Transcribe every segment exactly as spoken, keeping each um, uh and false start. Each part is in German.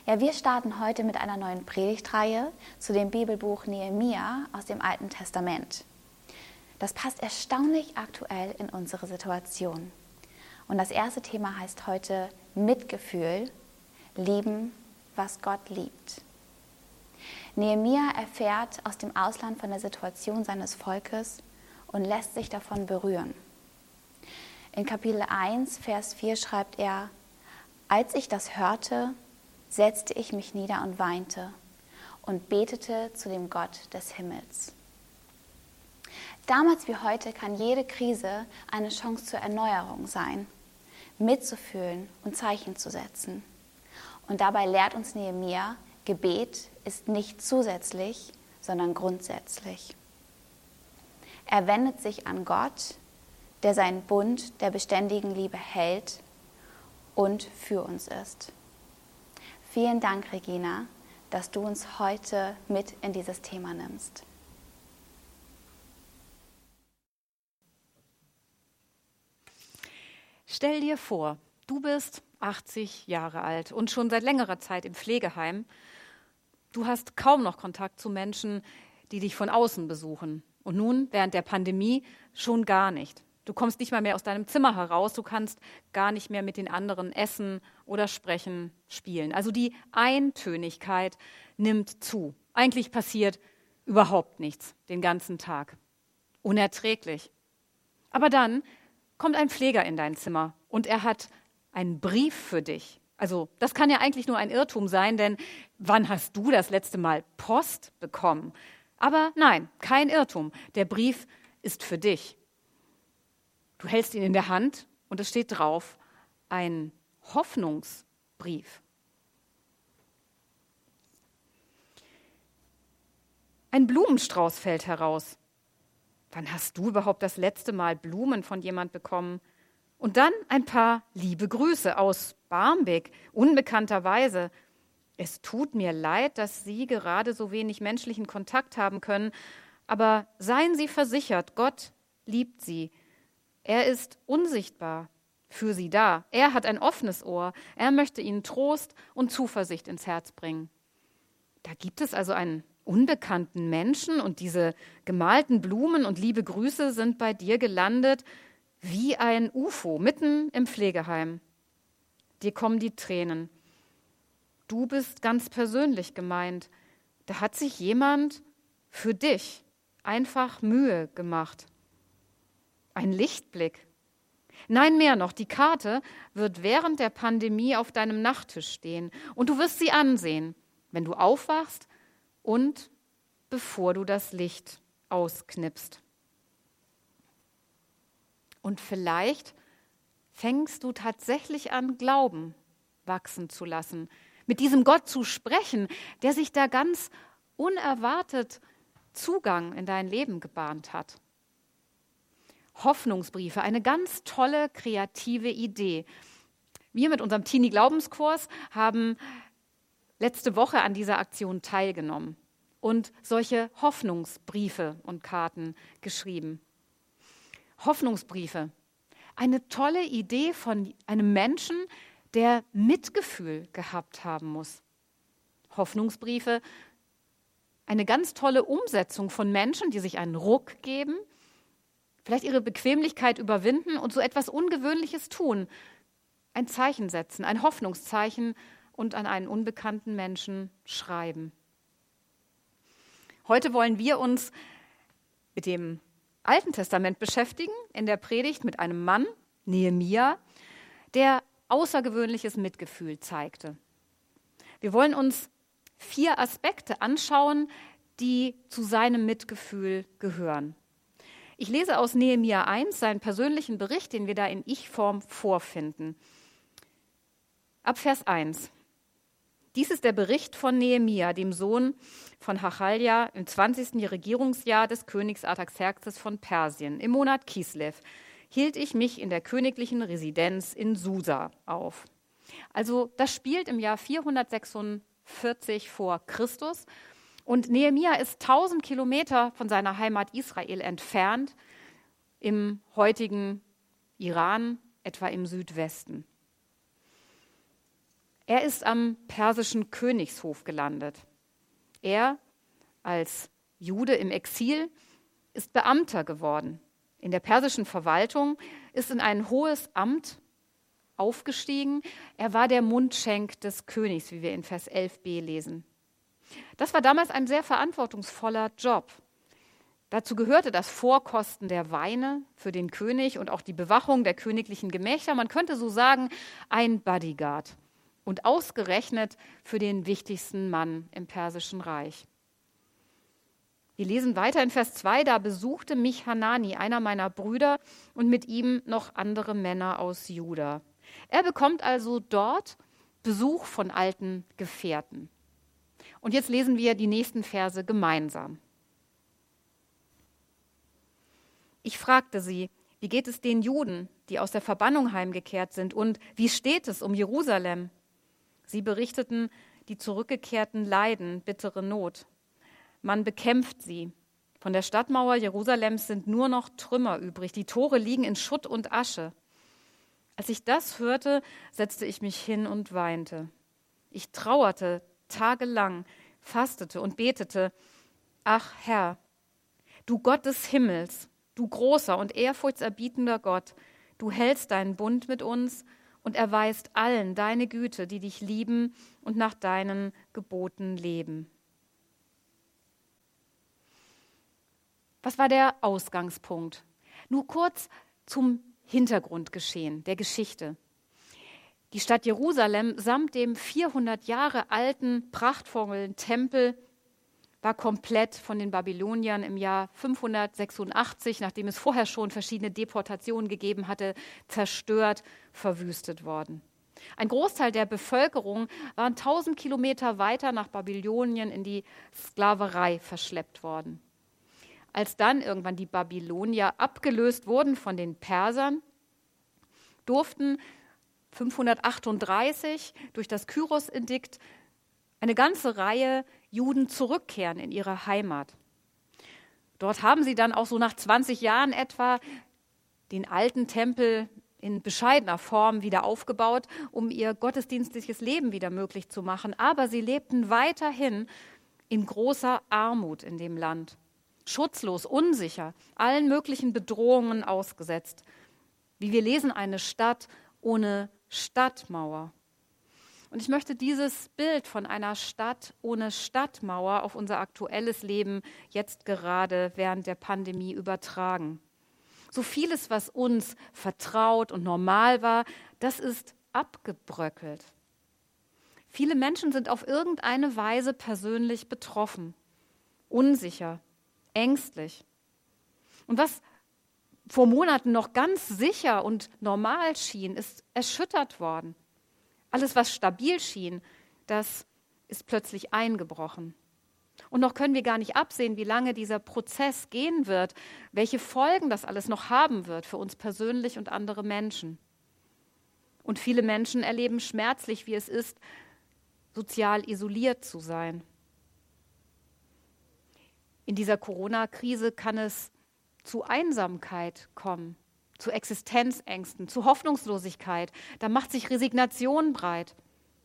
Ja, wir starten heute mit einer neuen Predigtreihe zu dem Bibelbuch Nehemia aus dem Alten Testament. Das passt erstaunlich aktuell in unsere Situation. Und das erste Thema heißt heute Mitgefühl, lieben, was Gott liebt. Nehemia erfährt aus dem Ausland von der Situation seines Volkes und lässt sich davon berühren. In Kapitel eins, Vers vier schreibt er: Als ich das hörte, setzte ich mich nieder und weinte und betete zu dem Gott des Himmels. Damals wie heute kann jede Krise eine Chance zur Erneuerung sein, mitzufühlen und Zeichen zu setzen. Und dabei lehrt uns Nehemia, Gebet ist nicht zusätzlich, sondern grundsätzlich. Er wendet sich an Gott, der seinen Bund der beständigen Liebe hält und für uns ist. Vielen Dank, Regina, dass du uns heute mit in dieses Thema nimmst. Stell dir vor, du bist achtzig Jahre alt und schon seit längerer Zeit im Pflegeheim. Du hast kaum noch Kontakt zu Menschen, die dich von außen besuchen. Und nun, während der Pandemie, schon gar nicht. Du kommst nicht mal mehr aus deinem Zimmer heraus, du kannst gar nicht mehr mit den anderen essen oder sprechen, spielen. Also die Eintönigkeit nimmt zu. Eigentlich passiert überhaupt nichts den ganzen Tag. Unerträglich. Aber dann kommt ein Pfleger in dein Zimmer und er hat einen Brief für dich. Also das kann ja eigentlich nur ein Irrtum sein, denn wann hast du das letzte Mal Post bekommen? Aber nein, kein Irrtum. Der Brief ist für dich. Du hältst ihn in der Hand und es steht drauf, ein Hoffnungsbrief. Ein Blumenstrauß fällt heraus. Wann hast du überhaupt das letzte Mal Blumen von jemand bekommen? Und dann ein paar liebe Grüße aus Barmbek, unbekannterweise. Es tut mir leid, dass Sie gerade so wenig menschlichen Kontakt haben können, aber seien Sie versichert, Gott liebt Sie. Er ist unsichtbar für Sie da. Er hat ein offenes Ohr. Er möchte Ihnen Trost und Zuversicht ins Herz bringen. Da gibt es also einen unbekannten Menschen und diese gemalten Blumen und liebe Grüße sind bei dir gelandet wie ein U F O mitten im Pflegeheim. Dir kommen die Tränen. Du bist ganz persönlich gemeint. Da hat sich jemand für dich einfach Mühe gemacht. Ein Lichtblick. Nein, mehr noch, die Karte wird während der Pandemie auf deinem Nachttisch stehen und du wirst sie ansehen, wenn du aufwachst und bevor du das Licht ausknipst. Und vielleicht fängst du tatsächlich an, Glauben wachsen zu lassen, mit diesem Gott zu sprechen, der sich da ganz unerwartet Zugang in dein Leben gebahnt hat. Hoffnungsbriefe, eine ganz tolle, kreative Idee. Wir mit unserem Teenie-Glaubenskurs haben letzte Woche an dieser Aktion teilgenommen und solche Hoffnungsbriefe und Karten geschrieben. Hoffnungsbriefe, eine tolle Idee von einem Menschen, der Mitgefühl gehabt haben muss. Hoffnungsbriefe, eine ganz tolle Umsetzung von Menschen, die sich einen Ruck geben, vielleicht ihre Bequemlichkeit überwinden und so etwas Ungewöhnliches tun. Ein Zeichen setzen, ein Hoffnungszeichen und an einen unbekannten Menschen schreiben. Heute wollen wir uns mit dem Alten Testament beschäftigen, in der Predigt mit einem Mann, Nehemia, der außergewöhnliches Mitgefühl zeigte. Wir wollen uns vier Aspekte anschauen, die zu seinem Mitgefühl gehören. Ich lese aus Nehemia eins, seinen persönlichen Bericht, den wir da in Ich-Form vorfinden. Ab Vers eins. Dies ist der Bericht von Nehemia, dem Sohn von Hachalja, im zwanzigsten Regierungsjahr des Königs Artaxerxes von Persien. Im Monat Kislev hielt ich mich in der königlichen Residenz in Susa auf. Also das spielt im Jahr vierhundertsechsundvierzig vor Christus. Und Nehemia ist tausend Kilometer von seiner Heimat Israel entfernt, im heutigen Iran, etwa im Südwesten. Er ist am persischen Königshof gelandet. Er, als Jude im Exil, ist Beamter geworden. In der persischen Verwaltung ist in ein hohes Amt aufgestiegen. Er war der Mundschenk des Königs, wie wir in Vers elf b lesen. Das war damals ein sehr verantwortungsvoller Job. Dazu gehörte das Vorkosten der Weine für den König und auch die Bewachung der königlichen Gemächer. Man könnte so sagen, ein Bodyguard. Und ausgerechnet für den wichtigsten Mann im Persischen Reich. Wir lesen weiter in Vers zwei, da besuchte mich Hanani, einer meiner Brüder, und mit ihm noch andere Männer aus Juda. Er bekommt also dort Besuch von alten Gefährten. Und jetzt lesen wir die nächsten Verse gemeinsam. Ich fragte sie, wie geht es den Juden, die aus der Verbannung heimgekehrt sind, und wie steht es um Jerusalem? Sie berichteten, die Zurückgekehrten leiden bittere Not. Man bekämpft sie. Von der Stadtmauer Jerusalems sind nur noch Trümmer übrig. Die Tore liegen in Schutt und Asche. Als ich das hörte, setzte ich mich hin und weinte. Ich trauerte tagelang, fastete und betete. Ach Herr, du Gott des Himmels, du großer und ehrfurchtserbietender Gott, du hältst deinen Bund mit uns und erweist allen deine Güte, die dich lieben und nach deinen Geboten leben. Was war der Ausgangspunkt? Nur kurz zum Hintergrundgeschehen der Geschichte. Die Stadt Jerusalem samt dem vierhundert Jahre alten, prachtvollen Tempel war komplett von den Babyloniern im Jahr fünfhundertsechsundachtzig, nachdem es vorher schon verschiedene Deportationen gegeben hatte, zerstört, verwüstet worden. Ein Großteil der Bevölkerung waren tausend Kilometer weiter nach Babylonien in die Sklaverei verschleppt worden. Als dann irgendwann die Babylonier abgelöst wurden von den Persern, durften fünfhundertachtunddreißig durch das Kyros-Edikt eine ganze Reihe Juden zurückkehren in ihre Heimat. Dort haben sie dann auch so nach zwanzig Jahren etwa den alten Tempel in bescheidener Form wieder aufgebaut, um ihr gottesdienstliches Leben wieder möglich zu machen. Aber sie lebten weiterhin in großer Armut in dem Land. Schutzlos, unsicher, allen möglichen Bedrohungen ausgesetzt. Wie wir lesen, eine Stadt ohne Stadtmauer. Und ich möchte dieses Bild von einer Stadt ohne Stadtmauer auf unser aktuelles Leben jetzt gerade während der Pandemie übertragen. So vieles, was uns vertraut und normal war, das ist abgebröckelt. Viele Menschen sind auf irgendeine Weise persönlich betroffen, unsicher, ängstlich. Und was vor Monaten noch ganz sicher und normal schien, ist erschüttert worden. Alles, was stabil schien, das ist plötzlich eingebrochen. Und noch können wir gar nicht absehen, wie lange dieser Prozess gehen wird, welche Folgen das alles noch haben wird für uns persönlich und andere Menschen. Und viele Menschen erleben schmerzlich, wie es ist, sozial isoliert zu sein. In dieser Corona-Krise kann es zu Einsamkeit kommen, zu Existenzängsten, zu Hoffnungslosigkeit. Da macht sich Resignation breit.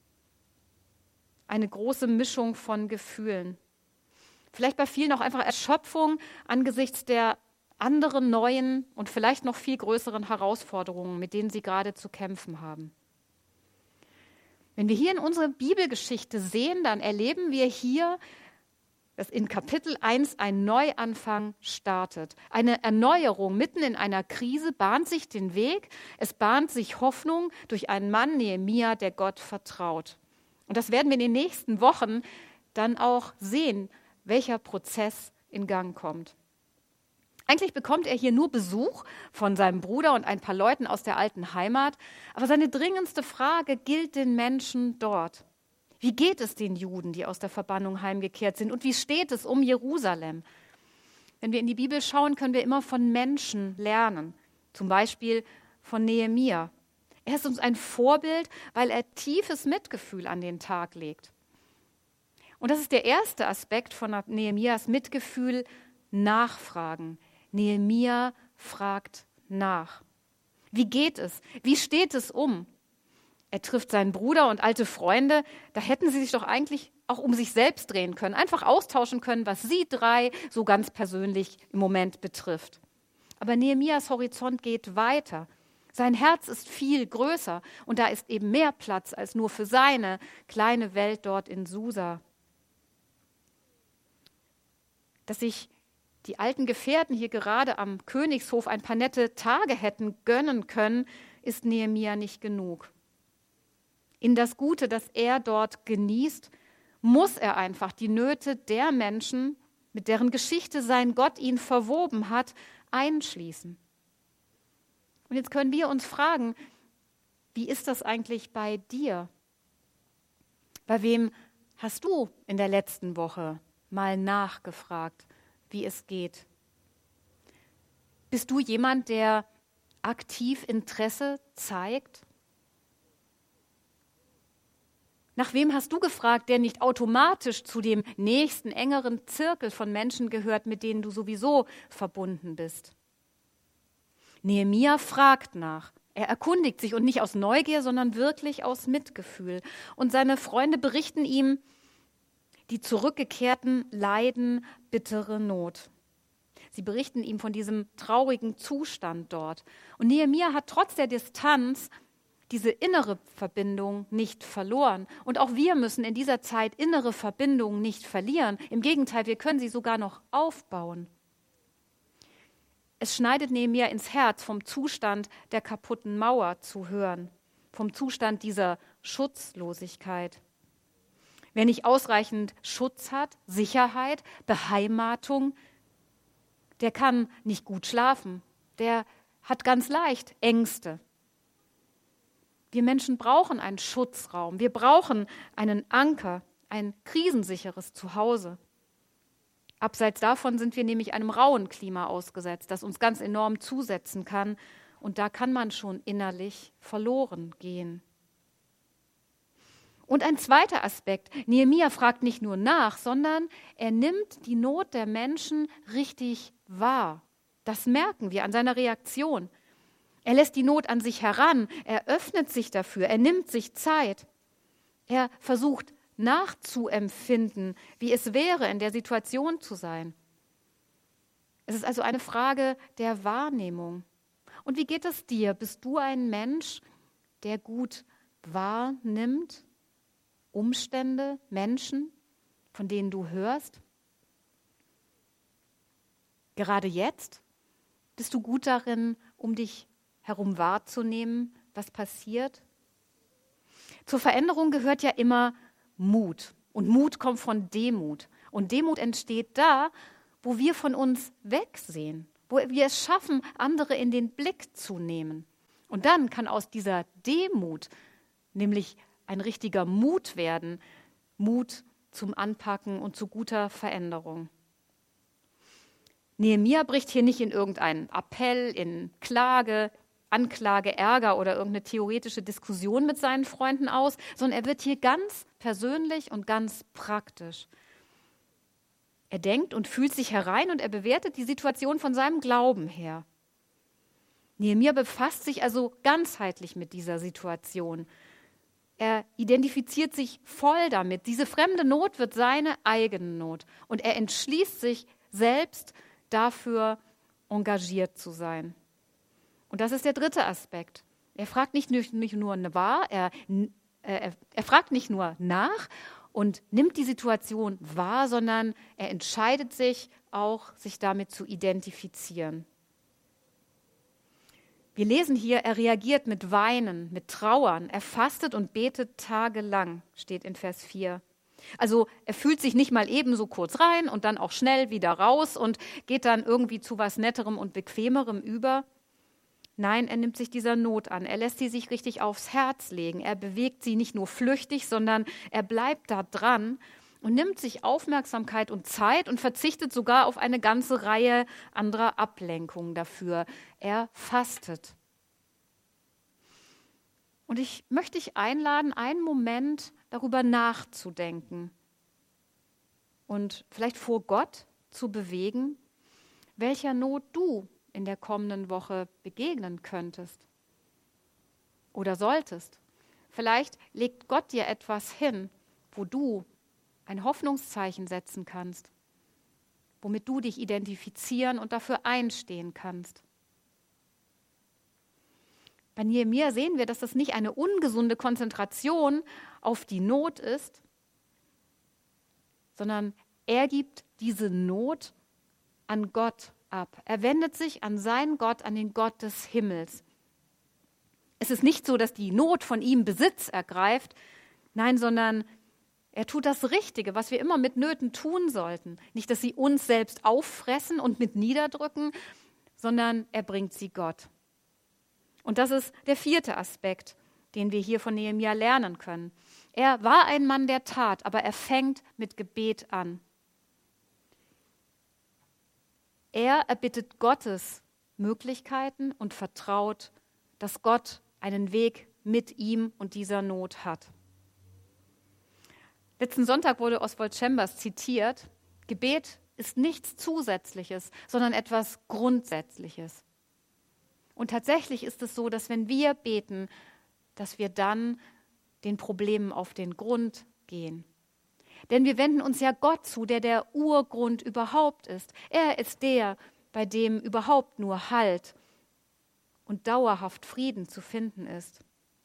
Eine große Mischung von Gefühlen. Vielleicht bei vielen auch einfach Erschöpfung angesichts der anderen neuen und vielleicht noch viel größeren Herausforderungen, mit denen sie gerade zu kämpfen haben. Wenn wir hier in unsere Bibelgeschichte sehen, dann erleben wir hier, dass in Kapitel eins ein Neuanfang startet. Eine Erneuerung mitten in einer Krise bahnt sich den Weg. Es bahnt sich Hoffnung durch einen Mann, Nehemia, der Gott vertraut. Und das werden wir in den nächsten Wochen dann auch sehen, welcher Prozess in Gang kommt. Eigentlich bekommt er hier nur Besuch von seinem Bruder und ein paar Leuten aus der alten Heimat. Aber seine dringendste Frage gilt den Menschen dort. Wie geht es den Juden, die aus der Verbannung heimgekehrt sind? Und wie steht es um Jerusalem? Wenn wir in die Bibel schauen, können wir immer von Menschen lernen. Zum Beispiel von Nehemia. Er ist uns ein Vorbild, weil er tiefes Mitgefühl an den Tag legt. Und das ist der erste Aspekt von Nehemias Mitgefühl, Nachfragen. Nehemia fragt nach. Wie geht es? Wie steht es um? Er trifft seinen Bruder und alte Freunde. Da hätten sie sich doch eigentlich auch um sich selbst drehen können, einfach austauschen können, was sie drei so ganz persönlich im Moment betrifft. Aber Nehemias Horizont geht weiter. Sein Herz ist viel größer und da ist eben mehr Platz als nur für seine kleine Welt dort in Susa. Dass sich die alten Gefährten hier gerade am Königshof ein paar nette Tage hätten gönnen können, ist Nehemia nicht genug. In das Gute, das er dort genießt, muss er einfach die Nöte der Menschen, mit deren Geschichte sein Gott ihn verwoben hat, einschließen. Und jetzt können wir uns fragen, wie ist das eigentlich bei dir? Bei wem hast du in der letzten Woche mal nachgefragt, wie es geht? Bist du jemand, der aktiv Interesse zeigt? Nach wem hast du gefragt, der nicht automatisch zu dem nächsten, engeren Zirkel von Menschen gehört, mit denen du sowieso verbunden bist? Nehemia fragt nach. Er erkundigt sich und nicht aus Neugier, sondern wirklich aus Mitgefühl. Und seine Freunde berichten ihm, die Zurückgekehrten leiden bittere Not. Sie berichten ihm von diesem traurigen Zustand dort. Und Nehemia hat trotz der Distanz diese innere Verbindung nicht verloren. Und auch wir müssen in dieser Zeit innere Verbindungen nicht verlieren. Im Gegenteil, wir können sie sogar noch aufbauen. Es schneidet Nehemia ins Herz, vom Zustand der kaputten Mauer zu hören, vom Zustand dieser Schutzlosigkeit. Wer nicht ausreichend Schutz hat, Sicherheit, Beheimatung, der kann nicht gut schlafen, der hat ganz leicht Ängste. Wir Menschen brauchen einen Schutzraum, wir brauchen einen Anker, ein krisensicheres Zuhause. Abseits davon sind wir nämlich einem rauen Klima ausgesetzt, das uns ganz enorm zusetzen kann. Und da kann man schon innerlich verloren gehen. Und ein zweiter Aspekt, Nehemia fragt nicht nur nach, sondern er nimmt die Not der Menschen richtig wahr. Das merken wir an seiner Reaktion. Er lässt die Not an sich heran, er öffnet sich dafür, er nimmt sich Zeit. Er versucht nachzuempfinden, wie es wäre, in der Situation zu sein. Es ist also eine Frage der Wahrnehmung. Und wie geht es dir? Bist du ein Mensch, der gut wahrnimmt? Umstände, Menschen, von denen du hörst? Gerade jetzt? Bist du gut darin, um dich herum wahrzunehmen, was passiert? Zur Veränderung gehört ja immer Mut. Und Mut kommt von Demut. Und Demut entsteht da, wo wir von uns wegsehen, wo wir es schaffen, andere in den Blick zu nehmen. Und dann kann aus dieser Demut nämlich ein richtiger Mut werden, Mut zum Anpacken und zu guter Veränderung. Nehemia bricht hier nicht in irgendeinen Appell, in Klage, Anklage, Ärger oder irgendeine theoretische Diskussion mit seinen Freunden aus, sondern er wird hier ganz persönlich und ganz praktisch. Er denkt und fühlt sich herein und er bewertet die Situation von seinem Glauben her. Nehemia befasst sich also ganzheitlich mit dieser Situation. Er identifiziert sich voll damit. Diese fremde Not wird seine eigene Not. Und er entschließt sich selbst dafür, engagiert zu sein. Und das ist der dritte Aspekt. Er fragt nicht, nicht nur wahr, er, er, er fragt nicht nur nach und nimmt die Situation wahr, sondern er entscheidet sich auch, sich damit zu identifizieren. Wir lesen hier, er reagiert mit Weinen, mit Trauern, er fastet und betet tagelang, steht in Vers vier. Also er fühlt sich nicht mal eben so kurz rein und dann auch schnell wieder raus und geht dann irgendwie zu was Netterem und Bequemerem über. Nein, er nimmt sich dieser Not an, er lässt sie sich richtig aufs Herz legen, er bewegt sie nicht nur flüchtig, sondern er bleibt da dran und nimmt sich Aufmerksamkeit und Zeit und verzichtet sogar auf eine ganze Reihe anderer Ablenkungen dafür. Er fastet. Und ich möchte dich einladen, einen Moment darüber nachzudenken und vielleicht vor Gott zu bewegen, welcher Not du in der kommenden Woche begegnen könntest oder solltest. vielleicht legt Gott dir etwas hin, wo du ein Hoffnungszeichen setzen kannst, womit du dich identifizieren und dafür einstehen kannst. Bei Nehemia sehen wir, dass das nicht eine ungesunde Konzentration auf die Not ist, sondern er gibt diese Not an Gott ab. Er wendet sich an seinen Gott, an den Gott des Himmels. Es ist nicht so, dass die Not von ihm Besitz ergreift, nein, sondern er tut das Richtige, was wir immer mit Nöten tun sollten. Nicht, dass sie uns selbst auffressen und mit niederdrücken, sondern er bringt sie Gott. Und das ist der vierte Aspekt, den wir hier von Nehemia lernen können. Er war ein Mann der Tat, aber er fängt mit Gebet an. Er erbittet Gottes Möglichkeiten und vertraut, dass Gott einen Weg mit ihm und dieser Not hat. Letzten Sonntag wurde Oswald Chambers zitiert: Gebet ist nichts Zusätzliches, sondern etwas Grundsätzliches. Und tatsächlich ist es so, dass wenn wir beten, dass wir dann den Problemen auf den Grund gehen. Denn wir wenden uns ja Gott zu, der der Urgrund überhaupt ist. Er ist der, bei dem überhaupt nur Halt und dauerhaft Frieden zu finden ist.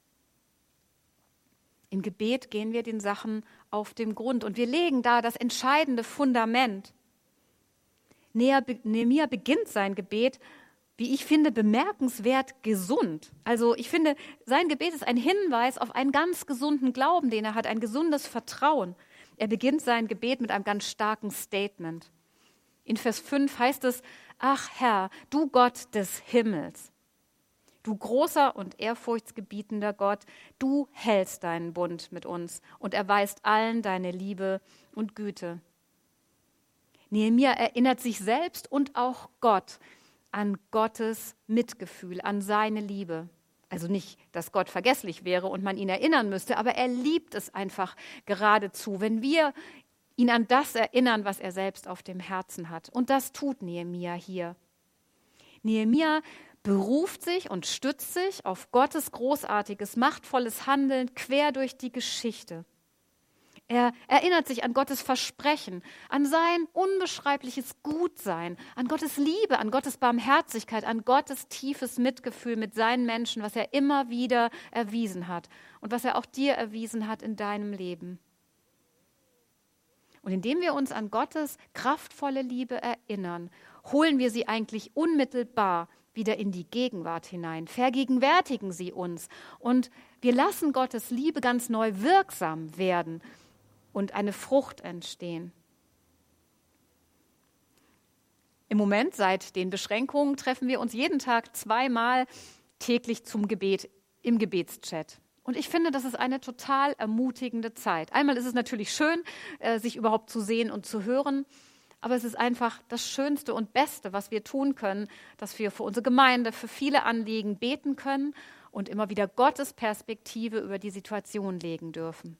Im Gebet gehen wir den Sachen auf den Grund und wir legen da das entscheidende Fundament. Nehemia beginnt sein Gebet, wie ich finde, bemerkenswert gesund. Also ich finde, sein Gebet ist ein Hinweis auf einen ganz gesunden Glauben, den er hat, ein gesundes Vertrauen. Er beginnt sein Gebet mit einem ganz starken Statement. In Vers fünf heißt es: Ach Herr, du Gott des Himmels, du großer und ehrfurchtsgebietender Gott, du hältst deinen Bund mit uns und erweist allen deine Liebe und Güte. Nehemia erinnert sich selbst und auch Gott an Gottes Mitgefühl, an seine Liebe. Also nicht, dass Gott vergesslich wäre und man ihn erinnern müsste, aber er liebt es einfach geradezu, wenn wir ihn an das erinnern, was er selbst auf dem Herzen hat. Und das tut Nehemia hier. Nehemia beruft sich und stützt sich auf Gottes großartiges, machtvolles Handeln quer durch die Geschichte. Er erinnert sich an Gottes Versprechen, an sein unbeschreibliches Gutsein, an Gottes Liebe, an Gottes Barmherzigkeit, an Gottes tiefes Mitgefühl mit seinen Menschen, was er immer wieder erwiesen hat und was er auch dir erwiesen hat in deinem Leben. Und indem wir uns an Gottes kraftvolle Liebe erinnern, holen wir sie eigentlich unmittelbar wieder in die Gegenwart hinein, vergegenwärtigen sie uns und wir lassen Gottes Liebe ganz neu wirksam werden und eine Frucht entstehen. Im Moment, seit den Beschränkungen, treffen wir uns jeden Tag zweimal täglich zum Gebet im Gebetschat. Und ich finde, das ist eine total ermutigende Zeit. Einmal ist es natürlich schön, sich überhaupt zu sehen und zu hören, aber es ist einfach das Schönste und Beste, was wir tun können, dass wir für unsere Gemeinde, für viele Anliegen beten können und immer wieder Gottes Perspektive über die Situation legen dürfen.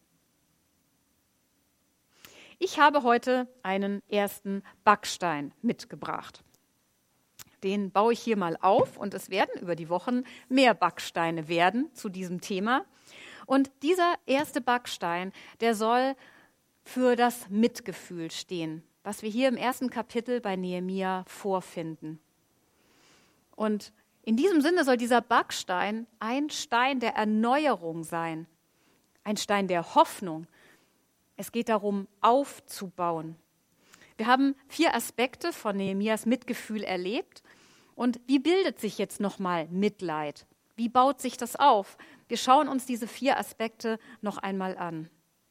Ich habe heute einen ersten Backstein mitgebracht. Den baue ich hier mal auf und es werden über die Wochen mehr Backsteine werden zu diesem Thema. Und dieser erste Backstein, der soll für das Mitgefühl stehen, was wir hier im ersten Kapitel bei Nehemia vorfinden. Und in diesem Sinne soll dieser Backstein ein Stein der Erneuerung sein, ein Stein der Hoffnung. Es geht darum, aufzubauen. Wir haben vier Aspekte von Nehemias Mitgefühl erlebt. Und wie bildet sich jetzt nochmal Mitleid? Wie baut sich das auf? Wir schauen uns diese vier Aspekte noch einmal an.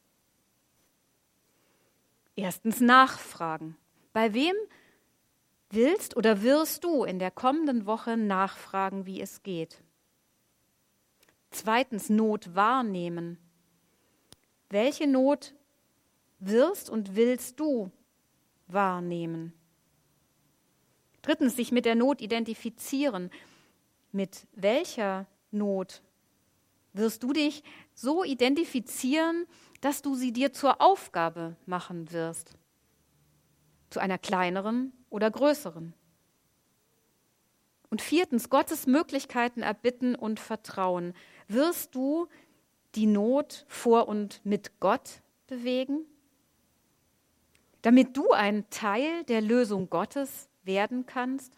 Erstens nachfragen. Bei wem willst oder wirst du in der kommenden Woche nachfragen, wie es geht? Zweitens Not wahrnehmen. Welche Not wirst und willst du wahrnehmen? Drittens, sich mit der Not identifizieren. Mit welcher Not wirst du dich so identifizieren, dass du sie dir zur Aufgabe machen wirst? Zu einer kleineren oder größeren? Und viertens, Gottes Möglichkeiten erbitten und vertrauen. Wirst du die Not vor und mit Gott bewegen? Damit du ein Teil der Lösung Gottes werden kannst?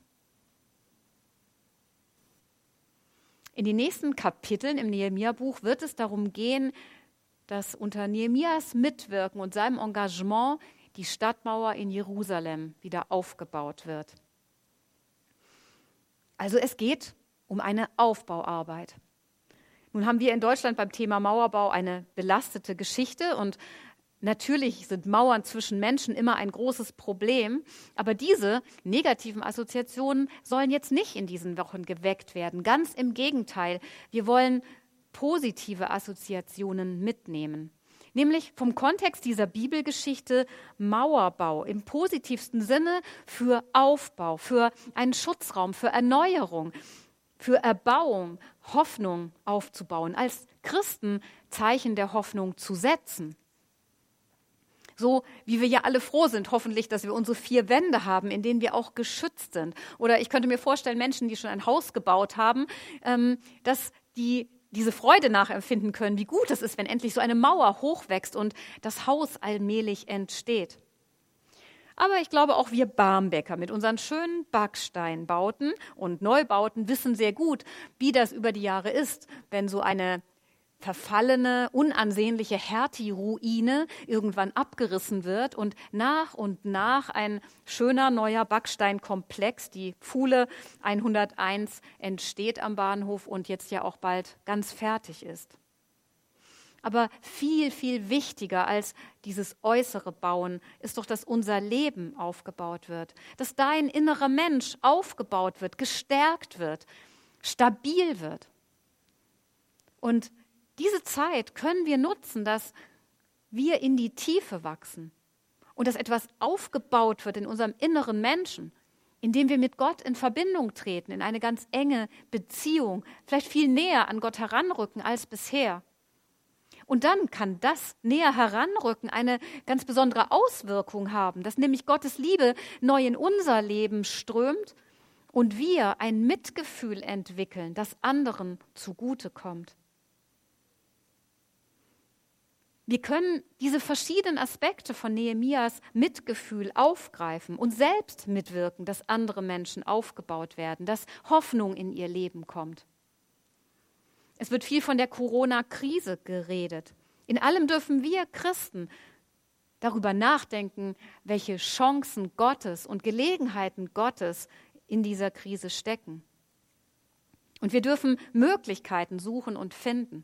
In den nächsten Kapiteln im Nehemia-Buch wird es darum gehen, dass unter Nehemias Mitwirken und seinem Engagement die Stadtmauer in Jerusalem wieder aufgebaut wird. Also es geht um eine Aufbauarbeit. Nun haben wir in Deutschland beim Thema Mauerbau eine belastete Geschichte und natürlich sind Mauern zwischen Menschen immer ein großes Problem, aber diese negativen Assoziationen sollen jetzt nicht in diesen Wochen geweckt werden. Ganz im Gegenteil, wir wollen positive Assoziationen mitnehmen. Nämlich vom Kontext dieser Bibelgeschichte Mauerbau im positivsten Sinne für Aufbau, für einen Schutzraum, für Erneuerung, für Erbauung, Hoffnung aufzubauen, als Christen Zeichen der Hoffnung zu setzen. So wie wir ja alle froh sind, hoffentlich, dass wir unsere vier Wände haben, in denen wir auch geschützt sind. Oder ich könnte mir vorstellen, Menschen, die schon ein Haus gebaut haben, ähm, dass die diese Freude nachempfinden können, wie gut es ist, wenn endlich so eine Mauer hochwächst und das Haus allmählich entsteht. Aber ich glaube, auch wir Barmbeker mit unseren schönen Backsteinbauten und Neubauten wissen sehr gut, wie das über die Jahre ist, wenn so eine verfallene, unansehnliche Hertie-Ruine irgendwann abgerissen wird und nach und nach ein schöner neuer Backsteinkomplex, die Pfuhle hunderteins, entsteht am Bahnhof und jetzt ja auch bald ganz fertig ist. Aber viel, viel wichtiger als dieses äußere Bauen ist doch, dass unser Leben aufgebaut wird, dass dein innerer Mensch aufgebaut wird, gestärkt wird, stabil wird. Und diese Zeit können wir nutzen, dass wir in die Tiefe wachsen und dass etwas aufgebaut wird in unserem inneren Menschen, indem wir mit Gott in Verbindung treten, in eine ganz enge Beziehung, vielleicht viel näher an Gott heranrücken als bisher. Und dann kann das näher heranrücken eine ganz besondere Auswirkung haben, dass nämlich Gottes Liebe neu in unser Leben strömt und wir ein Mitgefühl entwickeln, das anderen zugutekommt. Wir können diese verschiedenen Aspekte von Nehemias Mitgefühl aufgreifen und selbst mitwirken, dass andere Menschen aufgebaut werden, dass Hoffnung in ihr Leben kommt. Es wird viel von der Corona-Krise geredet. In allem dürfen wir Christen darüber nachdenken, welche Chancen Gottes und Gelegenheiten Gottes in dieser Krise stecken. Und wir dürfen Möglichkeiten suchen und finden.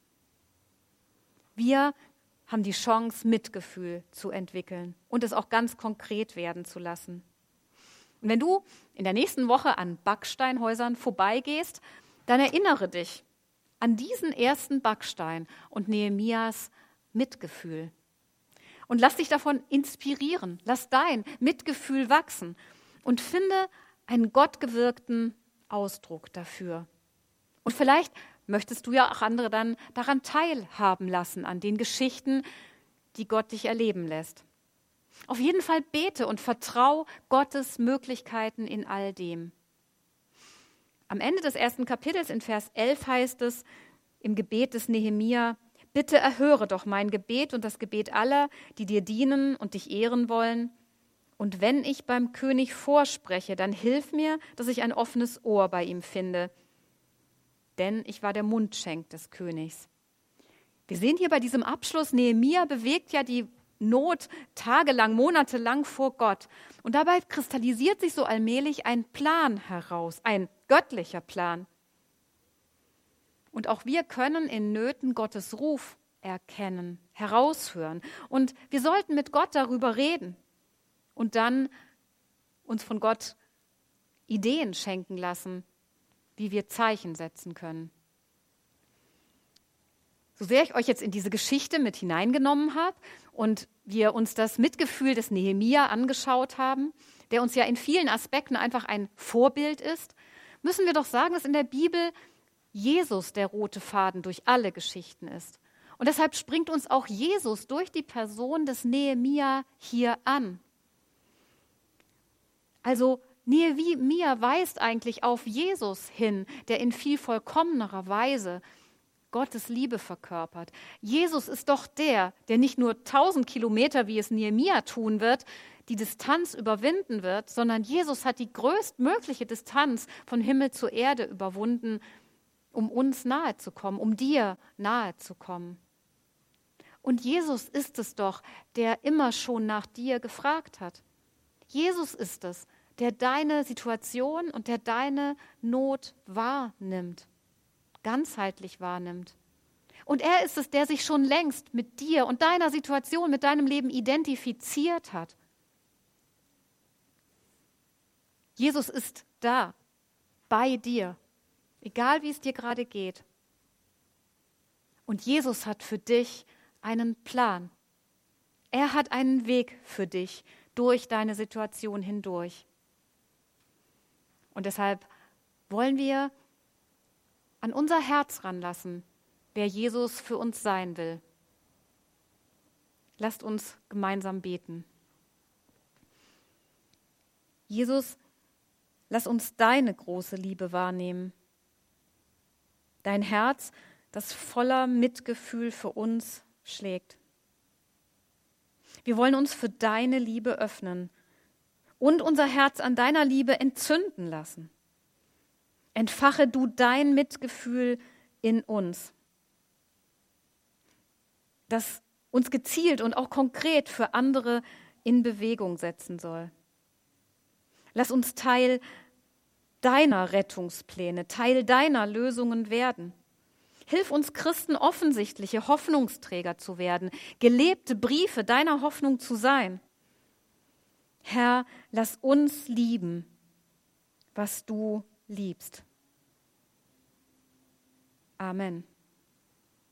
Wir haben die Chance, Mitgefühl zu entwickeln und es auch ganz konkret werden zu lassen. Und wenn du in der nächsten Woche an Backsteinhäusern vorbeigehst, dann erinnere dich an diesen ersten Backstein und Nehemias Mitgefühl. Und lass dich davon inspirieren, lass dein Mitgefühl wachsen und finde einen gottgewirkten Ausdruck dafür. Und vielleicht möchtest du ja auch andere dann daran teilhaben lassen, an den Geschichten, die Gott dich erleben lässt. Auf jeden Fall bete und vertrau Gottes Möglichkeiten in all dem. Am Ende des ersten Kapitels in Vers elf heißt es im Gebet des Nehemia: Bitte erhöre doch mein Gebet und das Gebet aller, die dir dienen und dich ehren wollen. Und wenn ich beim König vorspreche, dann hilf mir, dass ich ein offenes Ohr bei ihm finde. Denn ich war der Mundschenk des Königs. Wir sehen hier bei diesem Abschluss, Nehemia bewegt ja die Not tagelang, monatelang vor Gott. Und dabei kristallisiert sich so allmählich ein Plan heraus, ein göttlicher Plan. Und auch wir können in Nöten Gottes Ruf erkennen, heraushören. Und wir sollten mit Gott darüber reden und dann uns von Gott Ideen schenken lassen, wie wir Zeichen setzen können. So sehr ich euch jetzt in diese Geschichte mit hineingenommen habe und wir uns das Mitgefühl des Nehemia angeschaut haben, der uns ja in vielen Aspekten einfach ein Vorbild ist, müssen wir doch sagen, dass in der Bibel Jesus der rote Faden durch alle Geschichten ist. Und deshalb springt uns auch Jesus durch die Person des Nehemia hier an. Also Nehemia weist eigentlich auf Jesus hin, der in viel vollkommenerer Weise Gottes Liebe verkörpert. Jesus ist doch der, der nicht nur tausend Kilometer, wie es Nehemia tun wird, die Distanz überwinden wird, sondern Jesus hat die größtmögliche Distanz von Himmel zur Erde überwunden, um uns nahe zu kommen, um dir nahe zu kommen. Und Jesus ist es doch, der immer schon nach dir gefragt hat. Jesus ist es, der deine Situation und der deine Not wahrnimmt, ganzheitlich wahrnimmt. Und er ist es, der sich schon längst mit dir und deiner Situation, mit deinem Leben identifiziert hat. Jesus ist da, bei dir, egal wie es dir gerade geht. Und Jesus hat für dich einen Plan. Er hat einen Weg für dich durch deine Situation hindurch. Und deshalb wollen wir an unser Herz ranlassen, wer Jesus für uns sein will. Lasst uns gemeinsam beten. Jesus, lass uns deine große Liebe wahrnehmen. Dein Herz, das voller Mitgefühl für uns schlägt. Wir wollen uns für deine Liebe öffnen und unser Herz an deiner Liebe entzünden lassen. Entfache du dein Mitgefühl in uns, das uns gezielt und auch konkret für andere in Bewegung setzen soll. Lass uns Teil deiner Rettungspläne, Teil deiner Lösungen werden. Hilf uns Christen, offensichtliche Hoffnungsträger zu werden, gelebte Briefe deiner Hoffnung zu sein. Herr, lass uns lieben, was du liebst. Amen.